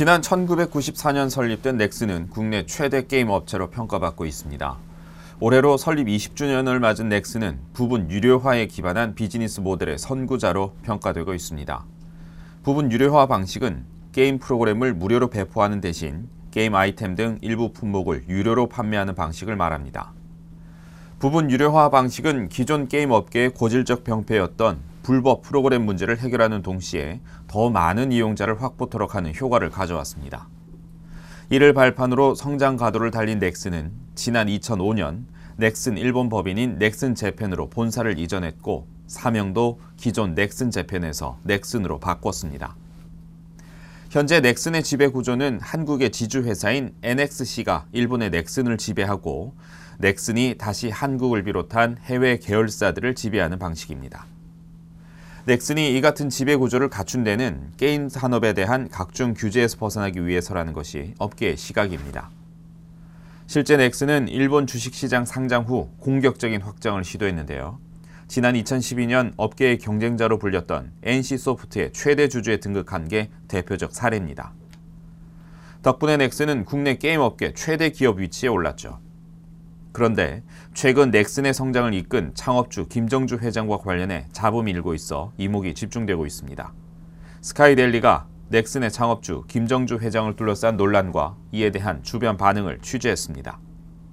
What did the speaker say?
지난 1994년 설립된 넥슨은 국내 최대 게임 업체로 평가받고 있습니다. 올해로 설립 20주년을 맞은 넥슨은 부분 유료화에 기반한 비즈니스 모델의 선구자로 평가되고 있습니다. 부분 유료화 방식은 게임 프로그램을 무료로 배포하는 대신 게임 아이템 등 일부 품목을 유료로 판매하는 방식을 말합니다. 부분 유료화 방식은 기존 게임 업계의 고질적 병폐였던 불법 프로그램 문제를 해결하는 동시에 더 많은 이용자를 확보토록 하는 효과를 가져왔습니다. 이를 발판으로 성장 가도를 달린 넥슨은 지난 2005년 넥슨 일본 법인인 넥슨 재팬으로 본사를 이전했고 사명도 기존 넥슨 재팬에서 넥슨으로 바꿨습니다. 현재 넥슨의 지배 구조는 한국의 지주회사인 NXC가 일본의 넥슨을 지배하고 넥슨이 다시 한국을 비롯한 해외 계열사들을 지배하는 방식입니다. 넥슨이 이 같은 지배 구조를 갖춘 데는 게임 산업에 대한 각종 규제에서 벗어나기 위해서라는 것이 업계의 시각입니다. 실제 넥슨은 일본 주식시장 상장 후 공격적인 확장을 시도했는데요. 지난 2012년 업계의 경쟁자로 불렸던 NC소프트의 최대 주주에 등극한 게 대표적 사례입니다. 덕분에 넥슨은 국내 게임 업계 최대 기업 위치에 올랐죠. 그런데 최근 넥슨의 성장을 이끈 창업주 김정주 회장과 관련해 잡음이 일고 있어 이목이 집중되고 있습니다. 스카이데일리가 넥슨의 창업주 김정주 회장을 둘러싼 논란과 이에 대한 주변 반응을 취재했습니다.